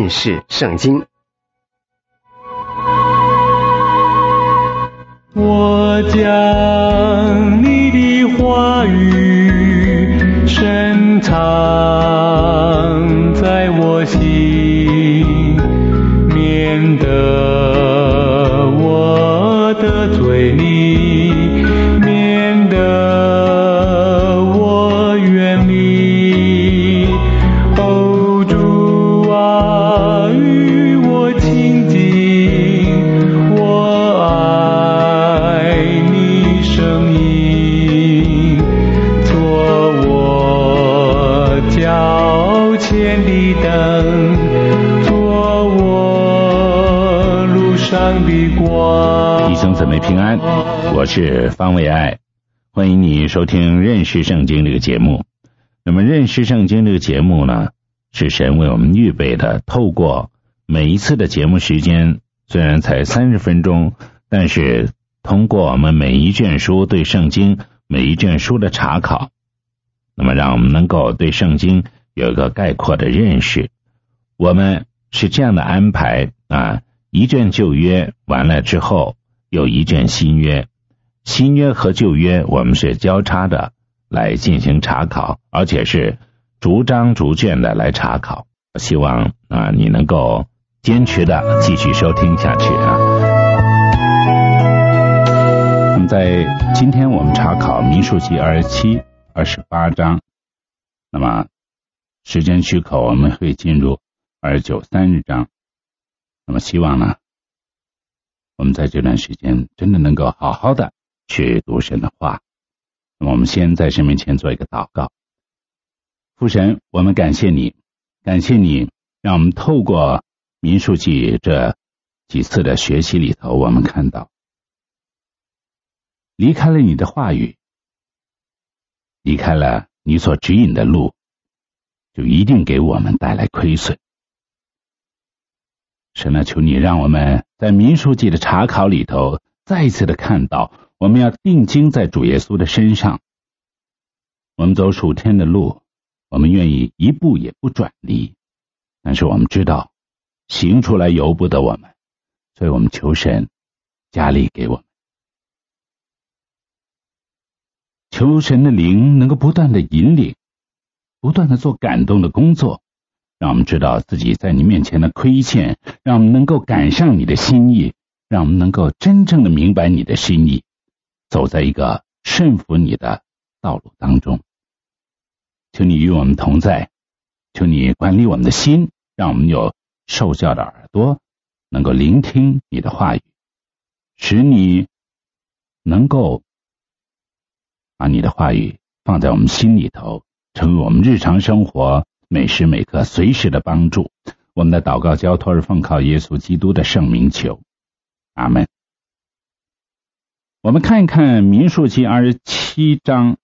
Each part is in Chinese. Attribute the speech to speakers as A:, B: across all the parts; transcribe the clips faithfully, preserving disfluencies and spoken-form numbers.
A: 认识圣经。
B: 我将你的话语深藏在我心，免得我得罪你，免得我远离。哦，主啊，与我亲近，我爱你声音，做我脚前的灯，做我路上的光。
C: 弟兄姊妹平安，我是方伟爱，欢迎你收听认识圣经这个节目。那么认识圣经这个节目呢，是神为我们预备的，透过每一次的节目时间，虽然才三十分钟，但是通过我们每一卷书对圣经每一卷书的查考，那么让我们能够对圣经有一个概括的认识。我们是这样的安排啊，一卷旧约完了之后有一卷新约，新约和旧约我们是交叉的来进行查考，而且是逐章逐卷的来查考。希望啊你能够坚持的继续收听下去啊。那么在今天我们查考民数记二十七、二十八章，那么时间许可我们会进入二十九、三十章。那么希望呢，我们在这段时间真的能够好好的去读神的话。那么我们先在神面前做一个祷告。父神，我们感谢你，感谢你让我们透过民数记这几次的学习里头，我们看到离开了你的话语，离开了你所指引的路，就一定给我们带来亏损。神啊，求你让我们在民数记的查考里头再一次的看到，我们要定睛在主耶稣的身上。我们走属天的路，我们愿意一步也不转离，但是我们知道行出来由不得我们，所以我们求神加力给我们，求神的灵能够不断的引领，不断的做感动的工作，让我们知道自己在你面前的亏欠，让我们能够赶上你的心意，让我们能够真正的明白你的心意，走在一个顺服你的道路当中。求你与我们同在，求你管理我们的心，让我们有受教的耳朵，能够聆听你的话语，使你能够把你的话语放在我们心里头，成为我们日常生活每时每刻随时的帮助。我们的祷告交托是奉靠耶稣基督的圣名求，阿们。我们看一看民数记二十七章，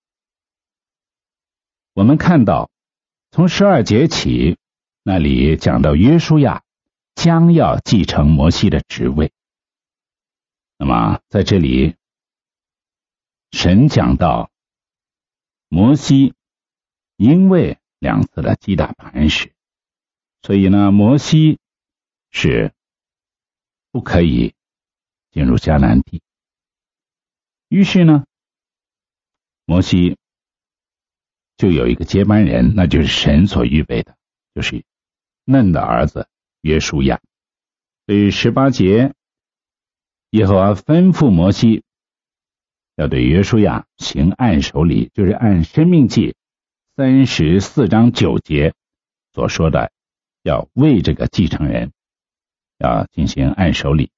C: 我们看到从十二节起，那里讲到约书亚将要继承摩西的职位。那么在这里神讲到摩西因为两次的击打磐石，所以呢摩西是不可以进入迦南地。于是呢摩西就有一个接班人，那就是神所预备的，就是嫩的儿子约书亚。所以十八节，耶和华吩咐摩西要对约书亚行按手礼，就是按申命记三十四章九节所说的，要为这个继承人要进行按手礼。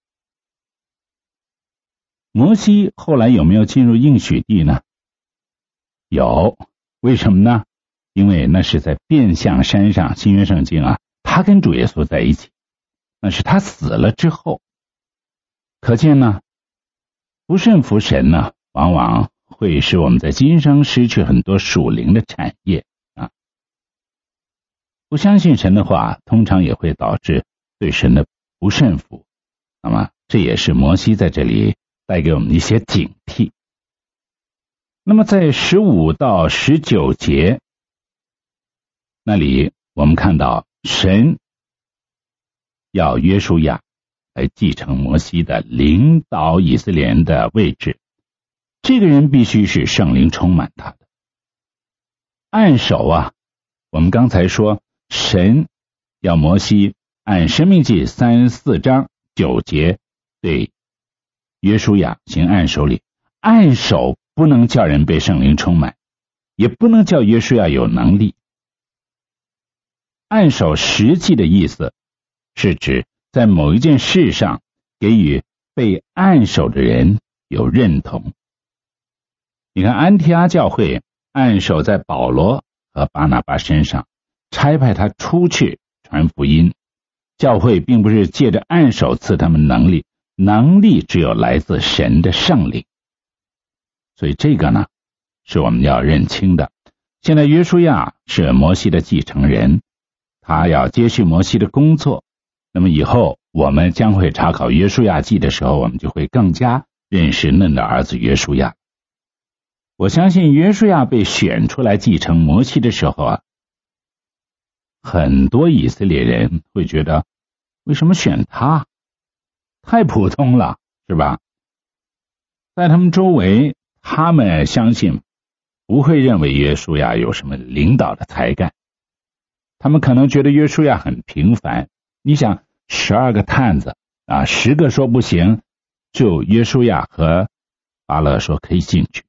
C: 摩西后来有没有进入应许地呢？有。为什么呢？因为那是在变相山上，新约圣经啊，他跟主耶稣在一起，那是他死了之后。可见呢，不顺服神呢，往往会使我们在今生失去很多属灵的产业啊。不相信神的话，通常也会导致对神的不顺服。那么这也是摩西在这里带给我们一些警惕。那么在十五到十九节那里，我们看到神要约书亚来继承摩西的领导以色列人的位置，这个人必须是圣灵充满他的。按手啊，我们刚才说神要摩西按申命记三十四章九节对约书亚行按手礼，按手不能叫人被圣灵充满，也不能叫约书亚有能力。按手实际的意思是指在某一件事上给予被按手的人有认同。你看安提阿教会按手在保罗和巴拿巴身上，差派他出去传福音。教会并不是借着按手赐他们能力，能力只有来自神的圣灵。所以这个呢是我们要认清的。现在约书亚是摩西的继承人，他要接续摩西的工作，那么以后我们将会查考约书亚记的时候，我们就会更加认识嫩的儿子约书亚。我相信约书亚被选出来继承摩西的时候啊，很多以色列人会觉得为什么选他？太普通了，是吧？在他们周围，他们相信不会认为约书亚有什么领导的才干，他们可能觉得约书亚很平凡。你想十二个探子啊，十个说不行，就约书亚和巴勒说可以进去，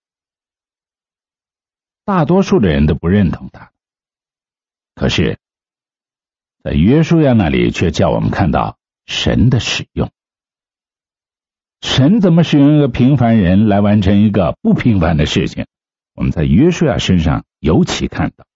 C: 大多数的人都不认同他。可是在约书亚那里却叫我们看到神的使用。神怎么使用一个平凡人来完成一个不平凡的事情，我们在约书亚身上尤其看到。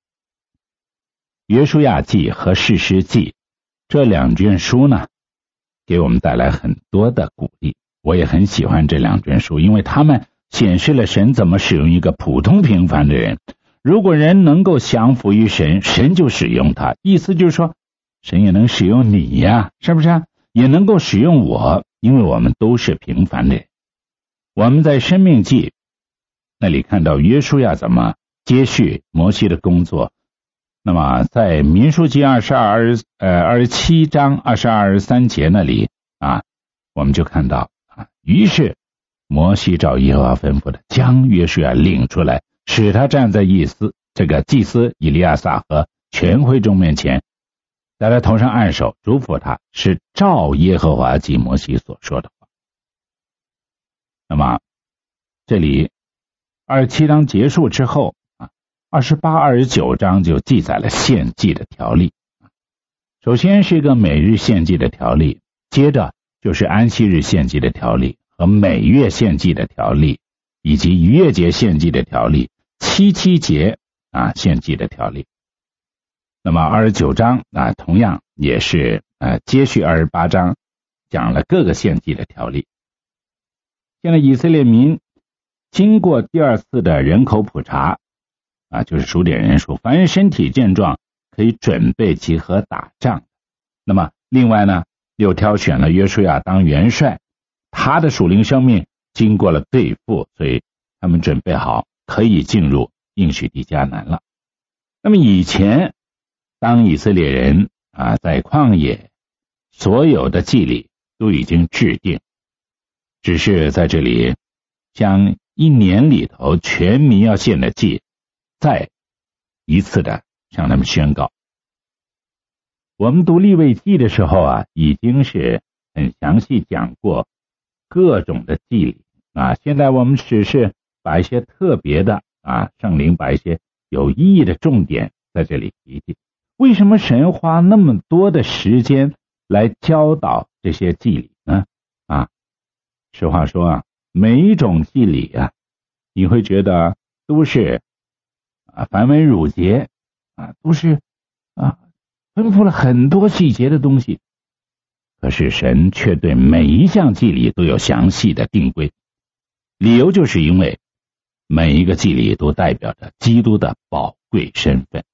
C: 约书亚记和士师记这两卷书呢，给我们带来很多的鼓励。我也很喜欢这两卷书，因为他们显示了神怎么使用一个普通平凡的人。如果人能够降服于神，神就使用他，意思就是说神也能使用你呀，是不是啊？也能够使用我，因为我们都是平凡的人。我们在申命记那里看到约书亚怎么接续摩西的工作，那么在民数记二十二呃二十七章二十二二十三节那里啊，我们就看到啊，于是摩西照耶和华吩咐的，将约书亚领出来，使他站在祭司这个祭司以利亚撒和全会众面前，在他头上按手，嘱咐他，是照耶和华及摩西所说的话。那么这里二十七章结束之后啊，二十八、二十九章就记载了献祭的条例。首先是一个每日献祭的条例，接着就是安息日献祭的条例和每月献祭的条例，以及逾越节献祭的条例，七七节啊献祭的条例。那么二十九章啊，同样也是呃接续二十八章，讲了各个献祭的条例。现在以色列民经过第二次的人口普查啊，就是数点人数，凡是身体健壮可以准备集合打仗。那么另外呢，又挑选了约书亚当元帅，他的属灵生命经过了对付，所以他们准备好可以进入应许地迦南了。那么以前当以色列人啊在旷野，所有的祭礼都已经制定，只是在这里将一年里头全民要献的祭再一次的向他们宣告。我们读利未记的时候啊，已经是很详细讲过各种的祭礼啊，现在我们只是把一些特别的啊，圣灵把一些有意义的重点在这里提提。为什么神花那么多的时间来教导这些祭礼呢？啊，实话说啊，每一种祭礼啊，你会觉得都是啊繁文缛节啊，都是啊吩咐了很多细节的东西，可是神却对每一项祭礼都有详细的定规。理由就是因为每一个祭礼都代表着基督的宝贵身份。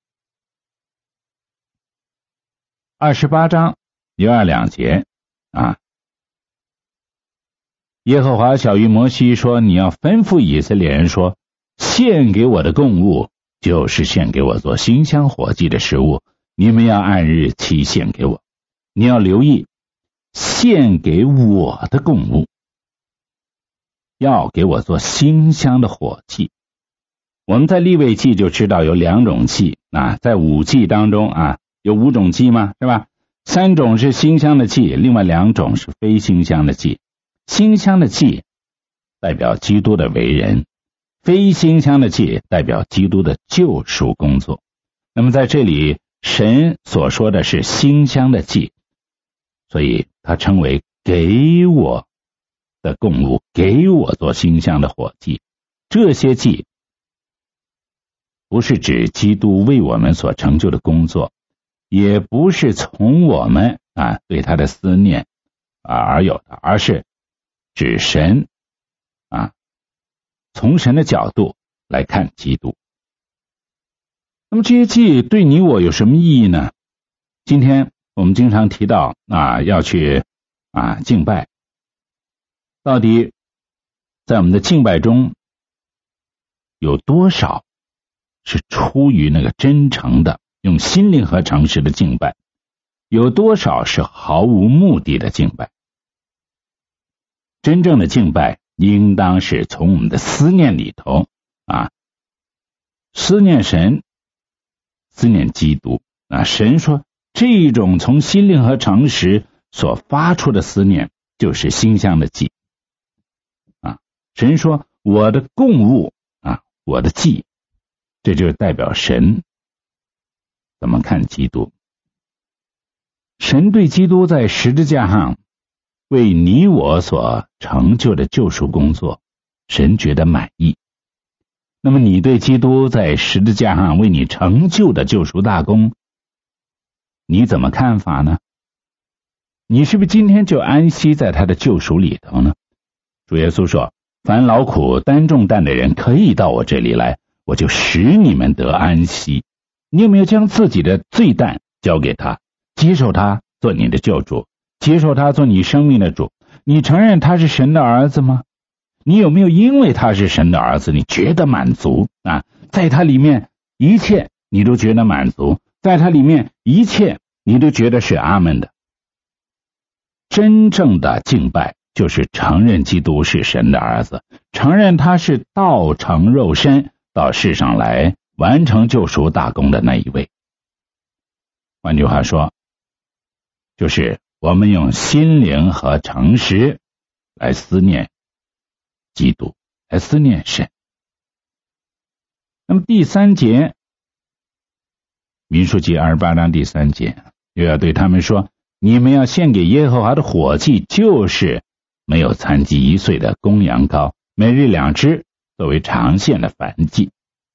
C: 二十八章一二两节啊，耶和华晓谕摩西说，你要吩咐以色列人说，献给我的供物就是献给我做馨香火祭的食物，你们要按日期献给我。 你要留意献给我的供物，要给我做馨香的火祭。我们在利未记就知道有两种祭啊，在五祭当中啊，有五种祭吗？是吧？三种是馨香的祭，另外两种是非馨香的祭。馨香的祭代表基督的为人，非馨香的祭代表基督的救赎工作。那么在这里神所说的是馨香的祭，所以他称为给我的供物，给我做馨香的火祭。这些祭不是指基督为我们所成就的工作，也不是从我们啊对他的思念啊而有的，而是指神啊从神的角度来看基督。那么这些祭对你我有什么意义呢？今天我们经常提到啊要去啊敬拜，到底在我们的敬拜中有多少是出于那个真诚的用心灵和诚实的敬拜，有多少是毫无目的的敬拜？真正的敬拜应当是从我们的思念里头啊，思念神，思念基督啊。神说这种从心灵和诚实所发出的思念就是馨香的祭啊。神说我的供物啊，我的祭，这就是代表神怎么看基督。神对基督在十字架上为你我所成就的救赎工作，神觉得满意。那么你对基督在十字架上为你成就的救赎大功，你怎么看法呢？你是不是今天就安息在他的救赎里头呢？主耶稣说，凡劳苦担重担的人可以到我这里来，我就使你们得安息。你有没有将自己的罪担交给他，接受他做你的救主，接受他做你生命的主？你承认他是神的儿子吗？你有没有因为他是神的儿子，你觉得满足啊？在他里面一切你都觉得满足，在他里面一切你都觉得是阿们的。真正的敬拜就是承认基督是神的儿子，承认他是道成肉身到世上来完成救赎大功的那一位。换句话说，就是我们用心灵和诚实来思念基督，来思念神。那么第三节，民数记二十八章第三节又要对他们说，你们要献给耶和华的火祭，就是没有残疾一岁的公羊羔，每日两只，作为常献的燔祭。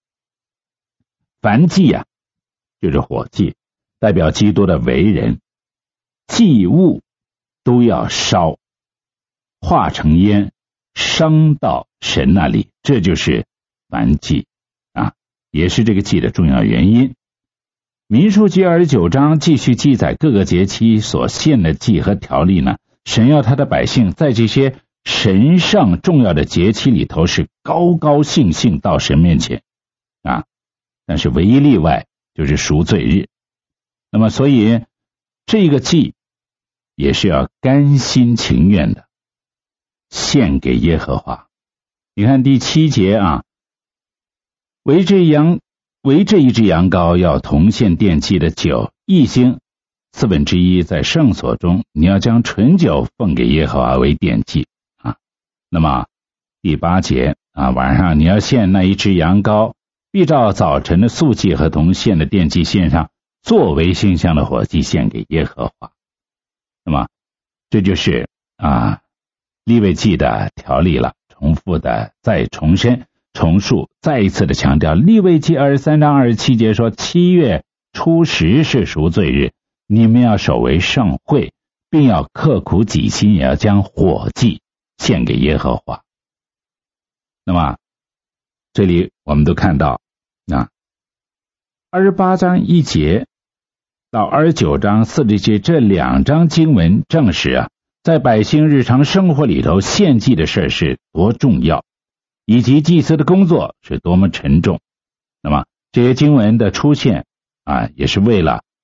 C: 燔祭啊，就是火祭，代表基督的为人，祭物都要烧，化成烟，升到神那里，这就是燔祭啊，也是这个祭的重要原因。民数记二十九章继续记载各个节期所献的祭和条例呢，神要他的百姓在这些神圣重要的节期里头是高高兴兴到神面前啊，但是唯一例外就是赎罪日。那么所以这个祭也是要甘心情愿的献给耶和华。你看第七节啊，为这羊为这一只羊羔要同献奠祭的酒一星四分之一，在圣所中你要将纯酒奉给耶和华为奠祭啊。那么第八节啊，晚上你要献那一只羊羔，必照早晨的素祭和同献的奠祭献上，作为馨香的火祭献给耶和华。那么这就是啊利未记的条例了，重复的再重申重述，再一次的强调，利未记二十三章二十七节说，七月初十是赎罪日，你们要守为圣会，并要刻苦己心，也要将火祭献给耶和华。那么这里我们都看到啊，二十八章一节到二十九章四节这两章经文证实啊，在百姓日常生活里头献祭的事是多重要，以及祭司的工作是多么沉重。那么这些经文的出现啊，也是为了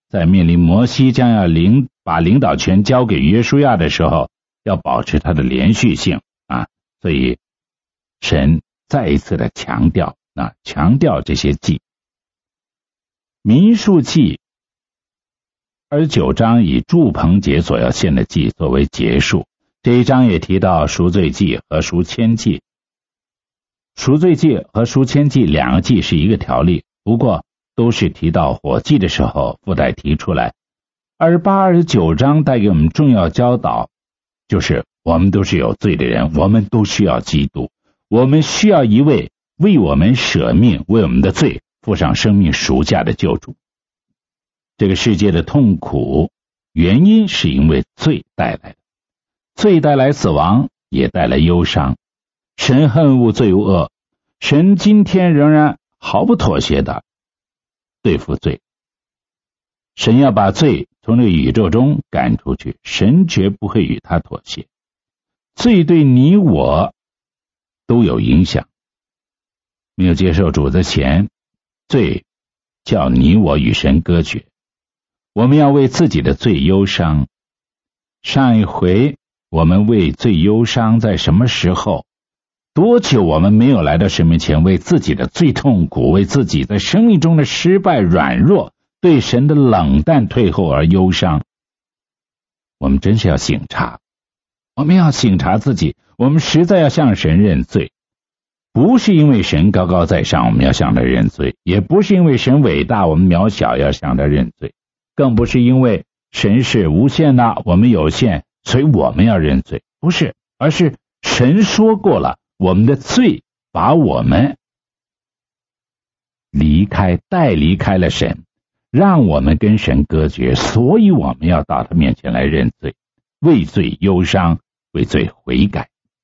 C: 在面临摩西将要领把领导权交给约书亚的时候，要保持它的连续性啊，所以神再一次的强调啊，强调这些祭。民数记二十九章以住棚节所要献的祭作为结束，这一章也提到赎罪祭和赎愆祭。赎罪祭和赎愆祭两个祭是一个条例，不过都是提到火祭的时候附带提出来。二十八、二十九章带给我们重要教导，就是我们都是有罪的人，我们都需要基督，我们需要一位为我们舍命，为我们的罪付上生命赎价的救主。这个世界的痛苦原因是因为罪带来的，罪带来死亡，也带来忧伤。神恨恶罪恶，神今天仍然毫不妥协的对付罪。神要把罪从这个宇宙中赶出去，神绝不会与他妥协。罪对你我都有影响。没有接受主之前，罪叫你我与神隔绝。我们要为自己的罪忧伤。上一回我们为罪忧伤在什么时候？多久我们没有来到神面前，为自己的最痛苦，为自己在生命中的失败、软弱，对神的冷淡退后而忧伤？我们真是要省察，我们要省察自己，我们实在要向神认罪。不是因为神高高在上，我们要向他认罪；也不是因为神伟大，我们渺小要向他认罪；更不是因为神是无限的，我们有限，所以我们要认罪。不是，而是神说过了，我们的罪把我们离开带离开了神，让我们跟神隔绝，所以我们要到他面前来认罪，为罪忧伤，为罪悔改。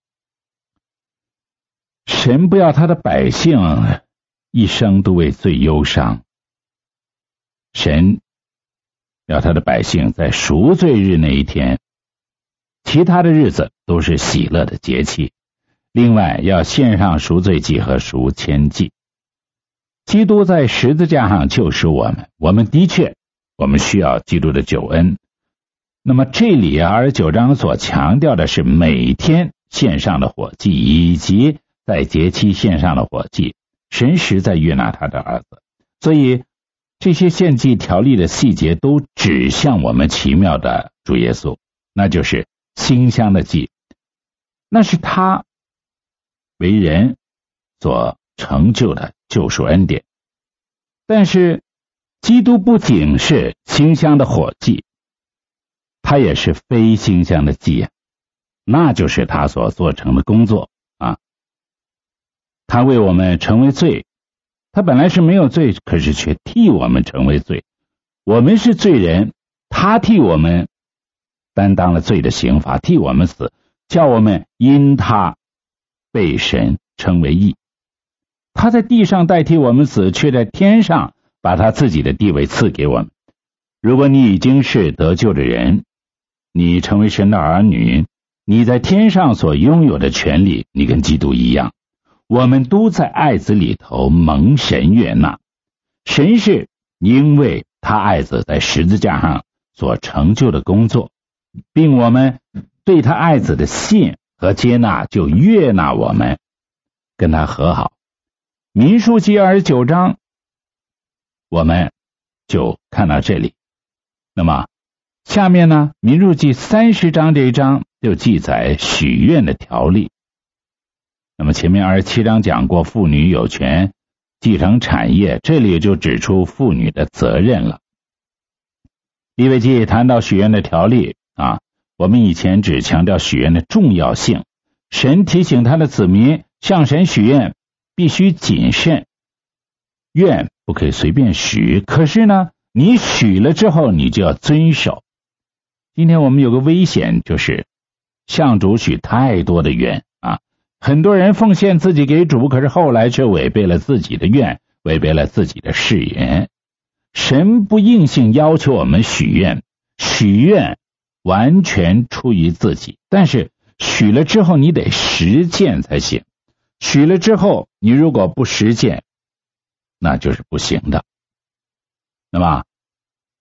C: 神不要他的百姓一生都为罪忧伤，神要他的百姓在赎罪日那一天，其他的日子都是喜乐的节期。另外要献上赎罪祭和赎愆祭。基督在十字架上救赎我们，我们的确我们需要基督的救恩。那么这里二十九章所强调的是每天献上的火祭，以及在节期献上的火祭，神实在悦纳他的儿子。所以这些献祭条例的细节都指向我们奇妙的主耶稣，那就是馨香的祭，那是他为人所成就的救赎恩典。但是基督不仅是馨香的火祭，他也是非馨香的祭，那就是他所做成的工作啊。他为我们成为罪，他本来是没有罪，可是却替我们成为罪。我们是罪人，他替我们担当了罪的刑罚，替我们死，叫我们因他被神称为义。他在地上代替我们死，却在天上把他自己的地位赐给我们。如果你已经是得救的人，你成为神的儿女，你在天上所拥有的权利，你跟基督一样。我们都在爱子里头蒙神悦纳。神是因为他爱子在十字架上所成就的工作，并我们对他爱子的信和接纳，就悦纳我们跟他和好。民数记二十九章我们就看到这里。那么下面呢，民数记三十章这一章就记载许愿的条例。那么前面二十七章讲过妇女有权继承产业，这里就指出妇女的责任了。利未记谈到许愿的条例啊，我们以前只强调许愿的重要性，神提醒他的子民向神许愿必须谨慎，愿不可以随便许，可是呢你许了之后你就要遵守。今天我们有个危险，就是向主许太多的愿啊，很多人奉献自己给主，可是后来却违背了自己的愿，违背了自己的誓言。神不硬性要求我们许愿，许愿完全出于自己，但是许了之后你得实践才行。许了之后你如果不实践，那就是不行的。那么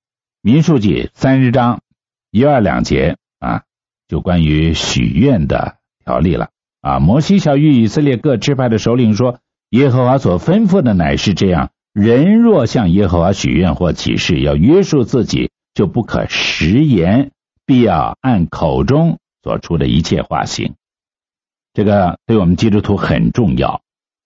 C: 民数记三十章一二两节啊，就关于许愿的条例了啊。摩西小谕以色列各支派的首领说，耶和华所吩咐的乃是这样，人若向耶和华许愿或起誓，要约束自己，就不可食言，必要按口中所出的一切话行。这个对我们基督徒很重要。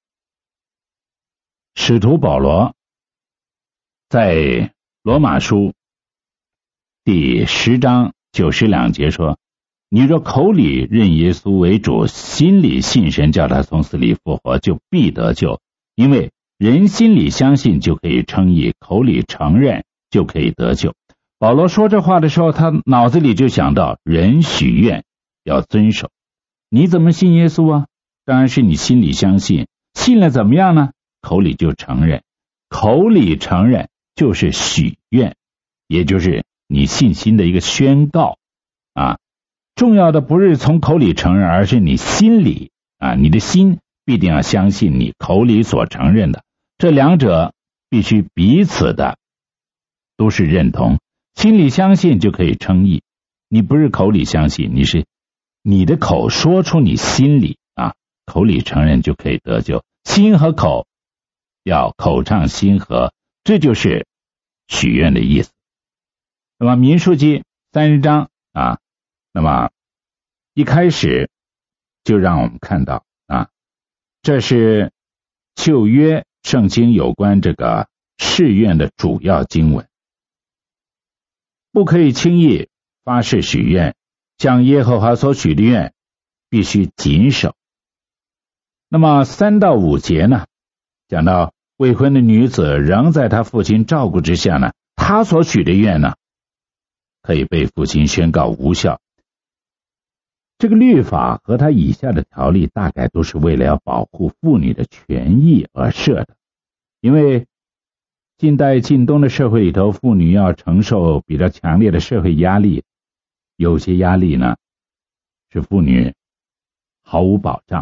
C: 使徒保罗在罗马书第十章九十两节说，你若口里认耶稣为主，心里信神叫他从死里复活，就必得救。因为人心里相信就可以称义，口里承认就可以得救。保罗说这话的时候，他脑子里就想到人许愿要遵守。你怎么信耶稣啊？当然是你心里相信，信了怎么样呢？口里就承认，口里承认就是许愿，也就是你信心的一个宣告啊。重要的不是从口里承认，而是你心里啊，你的心必定要相信你口里所承认的，这两者必须彼此的都是认同。心里相信就可以称义，你不是口里相信，你是你的口说出你心里啊，口里承认就可以得救。心和口要口唱心和，这就是许愿的意思。那么民数记三十章啊，那么一开始就让我们看到啊，这是旧约圣经有关这个誓愿的主要经文。不可以轻易发誓许愿，向耶和华所许的愿必须谨守。那么三到五节呢，讲到未婚的女子仍在她父亲照顾之下呢，她所许的愿呢，可以被父亲宣告无效。这个律法和它以下的条例大概都是为了要保护妇女的权益而设的。因为近代近东的社会里头，妇女要承受比较强烈的社会压力，有些压力呢是妇女毫无保障。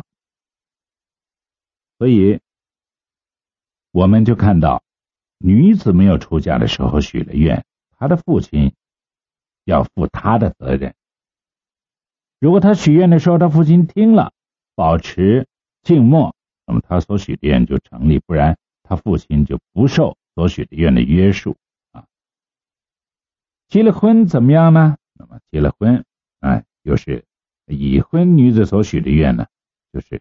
C: 所以我们就看到女子没有出嫁的时候许了愿，她的父亲要负他的责任。如果他许愿的时候他父亲听了，保持静默，那么他所许的愿就成立，不然他父亲就不受所许的愿的约束啊。结了婚怎么样呢？那么结了婚啊，就是已婚女子所许的愿呢，就是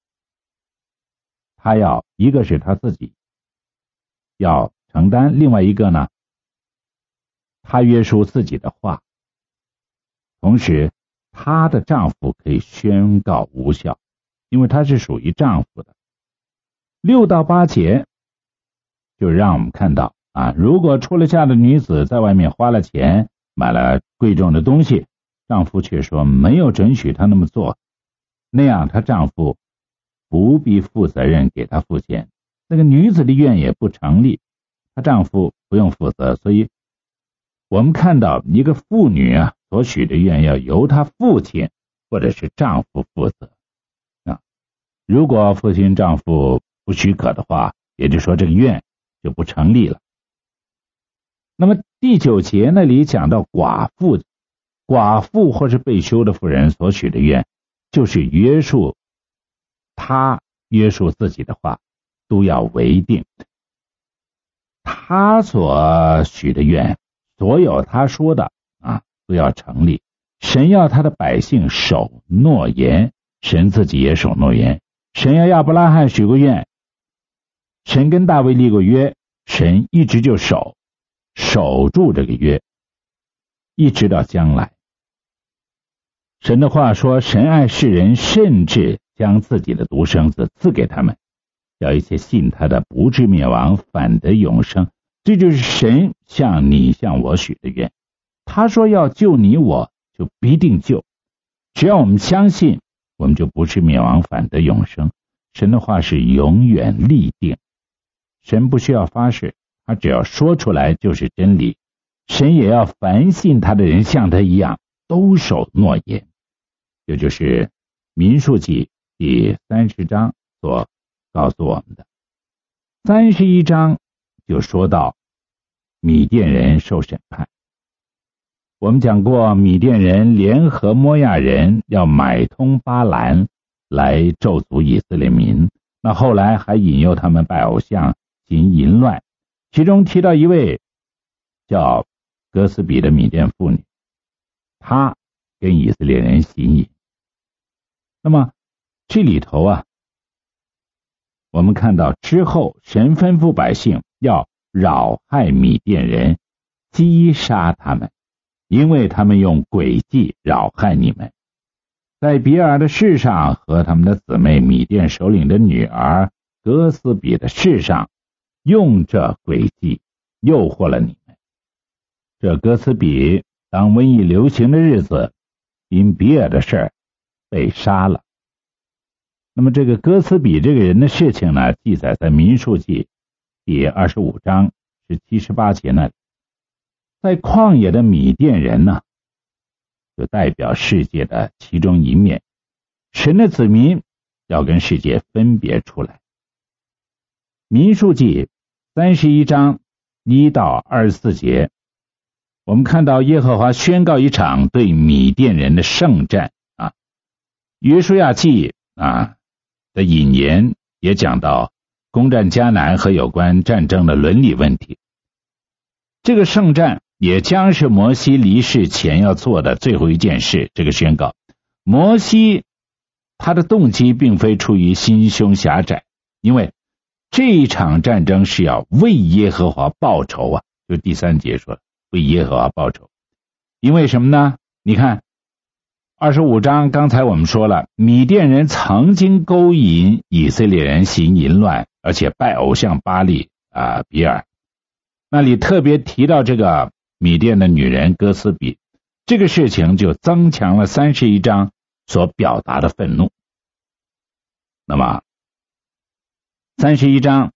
C: 他要一个是他自己要承担，另外一个呢，他约束自己的话，同时她的丈夫可以宣告无效，因为她是属于丈夫的。六到八节就让我们看到啊，如果出了嫁的女子在外面花了钱买了贵重的东西，丈夫却说没有准许她那么做，那样她丈夫不必负责任给她付钱，那个女子的愿也不成立，她丈夫不用负责。所以我们看到一个妇女啊所许的愿要由她父亲或者是丈夫负责啊。如果父亲丈夫不许可的话，也就是说这个愿就不成立了。那么第九节那里讲到寡妇寡妇或是被休的妇人所许的愿，就是约束她约束自己的话都要为定。她所许的愿，所有她说的啊都要成立。神要他的百姓守诺言，神自己也守诺言。神要亚伯拉罕许过愿，神跟大卫立过约，神一直就守守住这个约，一直到将来。神的话说，神爱世人，甚至将自己的独生子赐给他们，要一切信他的不至灭亡，反得永生。这就是神向你向我许的愿。他说要救你我，就必定救。只要我们相信，我们就不是灭亡，反得永生。神的话是永远立定，神不需要发誓，他只要说出来就是真理。神也要凡信他的人像他一样都守诺言。这就是民数记第三十章所告诉我们的。三十一章就说到米甸人受审判我们讲过，米甸人联合摩亚人要买通巴兰来咒诅以色列民，那后来还引诱他们拜偶像行淫乱，其中提到一位叫哥斯比的米甸妇女，她跟以色列人行淫。那么这里头啊，我们看到之后神吩咐百姓要扰害米甸人，击杀他们，因为他们用诡计扰害你们。在比尔的事上和他们的姊妹米甸首领的女儿哥斯比的事上，用这诡计诱惑了你们。这哥斯比当瘟疫流行的日子，因比尔的事被杀了。那么这个哥斯比这个人的事情呢，记载在民数记第二十五章十七十八节那里。在旷野的米甸人呢，就代表世界的其中一面，神的子民要跟世界分别出来。民数记三十一章一到二十四节，我们看到耶和华宣告一场对米甸人的圣战啊。约书亚记啊的引言也讲到攻占迦南和有关战争的伦理问题。这个圣战也将是摩西离世前要做的最后一件事。这个宣告，摩西他的动机并非出于心胸狭窄，因为这一场战争是要为耶和华报仇啊，就第三节说了，为耶和华报仇。因为什么呢？你看二十五章，刚才我们说了，米甸人曾经勾引以色列人行淫乱，而且拜偶像巴力啊比尔。那里特别提到这个米甸的女人哥斯比，这个事情就增强了三十一章所表达的愤怒。那么三十一章，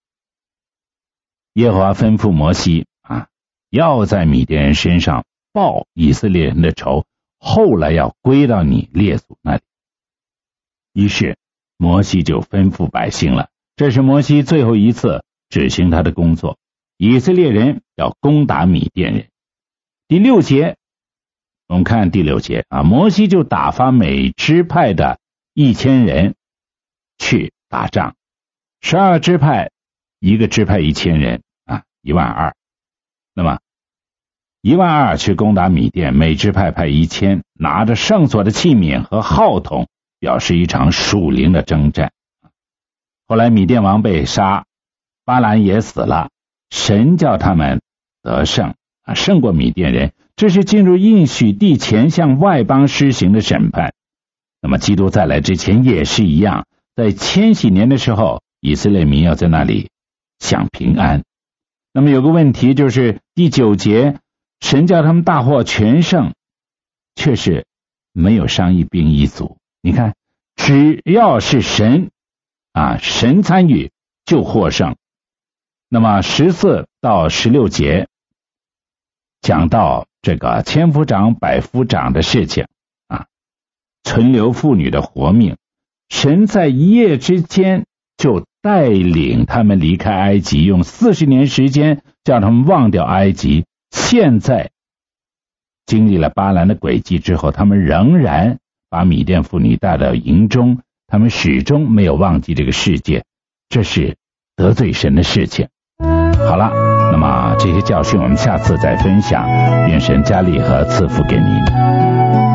C: 耶和华吩咐摩西啊，要在米甸人身上报以色列人的仇，后来要归到你列祖那里。于是摩西就吩咐百姓了，这是摩西最后一次执行他的工作。以色列人要攻打米甸人。第六节，我们看第六节啊，摩西就打发每支派的一千人去打仗，十二支派一个支派一千人啊，一万二。那么一万二去攻打米甸，每支派派一千，拿着圣所的器皿和号筒，表示一场属灵的征战。后来米甸王被杀，巴兰也死了，神叫他们得胜啊，胜过米甸人。这是进入应许地前向外邦施行的审判。那么基督再来之前也是一样，在千禧年的时候，以色列民要在那里享平安。那么有个问题就是第九节，神叫他们大获全胜，却是没有伤一兵一卒。你看，只要是神啊，神参与就获胜。那么十四到十六节讲到这个千夫长百夫长的事情啊，存留妇女的活命，神在一夜之间就带领他们离开埃及，用四十年时间叫他们忘掉埃及。现在经历了巴兰的诡计之后，他们仍然把米甸妇女带到营中，他们始终没有忘记这个世界，这是得罪神的事情。好了，那么这些教训我们下次再分享，愿神加力和赐福给您。